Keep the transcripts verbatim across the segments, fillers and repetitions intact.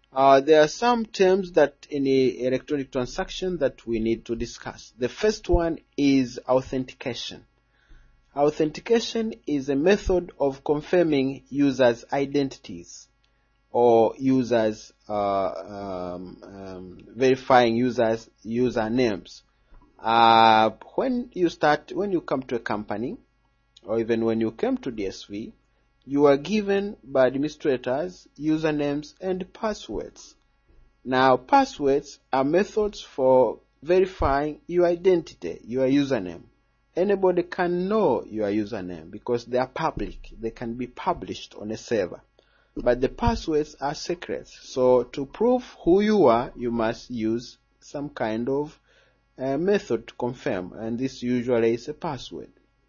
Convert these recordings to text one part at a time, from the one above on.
Uh, there are some terms that in a electronic transaction that we need to discuss. The first one is authentication. Authentication is a method of confirming users' identities or users uh, um, um, verifying users' usernames. Uh, when you start, when you come to a company, or even when you came to D S V, you are given by administrators usernames and passwords. Now, passwords are methods for verifying your identity, your username. Anybody can know your username because they are public. They can be published on a server. But the passwords are secret. So to prove who you are, you must use some kind of uh, method to confirm. And this usually is a password.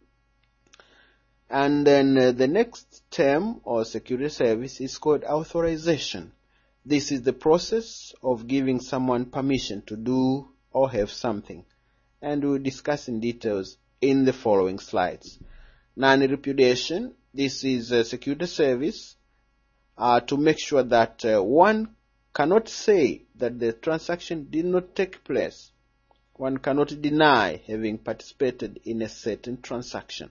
And then uh, the next term or security service is called authorization. This is the process of giving someone permission to do or have something. And we'll discuss in details in the following slides. Non-repudiation. This is a security service uh, to make sure that uh, one cannot say that the transaction did not take place. One cannot deny having participated in a certain transaction.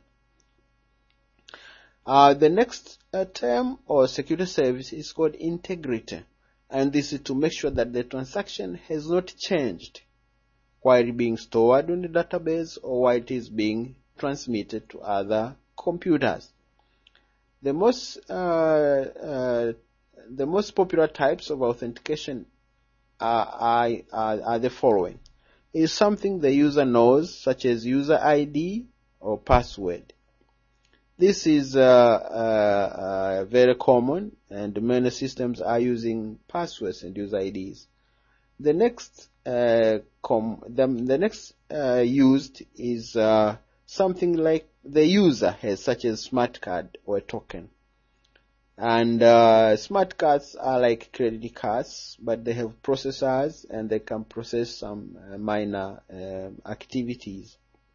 Uh, the next uh, term or security service is called integrity, and this is to make sure that the transaction has not changed while being stored in the database or while it is being transmitted to other computers. The most uh, uh, the most popular types of authentication are, are, are the following: is something the user knows, such as user I D or password. This is uh, uh, uh, very common, and many systems are using passwords and user I Ds. The next, uh, com the, the next uh, used is uh, something like the user has, such as smart card or a token. And uh, smart cards are like credit cards, but they have processors and they can process some uh, minor uh, activities.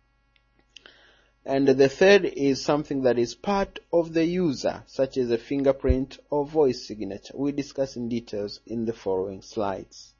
And the third is something that is part of the user, such as a fingerprint or voice signature. We discuss in details in the following slides.